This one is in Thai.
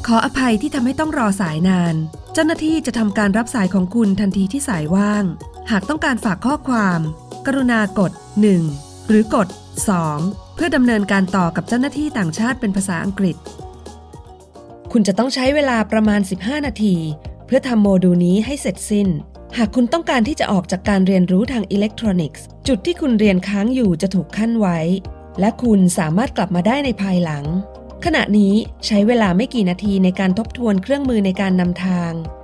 ขออภัยที่ทำให้ต้องรอสายนานเจ้าหน้าที่จะทำการรับสายของคุณทันทีที่สายว่างหากต้องการฝากข้อความกรุณากด1หรือกด2เพื่อดำเนินการต่อกับเจ้าหน้าที่ต่างชาติเป็นภาษาอังกฤษคุณจะต้องใช้เวลาประมาณ15นาทีเพื่อทำโมดูลนี้ให้เสร็จสิ้นหากคุณต้องการที่จะออกจากการเรียนรู้ทางอิเล็กทรอนิกส์จุดที่คุณเรียนค้างอยู่จะถูกคั่นไว้และคุณสามารถกลับมาได้ในภายหลังขณะนี้ใช้เวลาไม่กี่นาทีในการทบทวนเครื่องมือในการนำทาง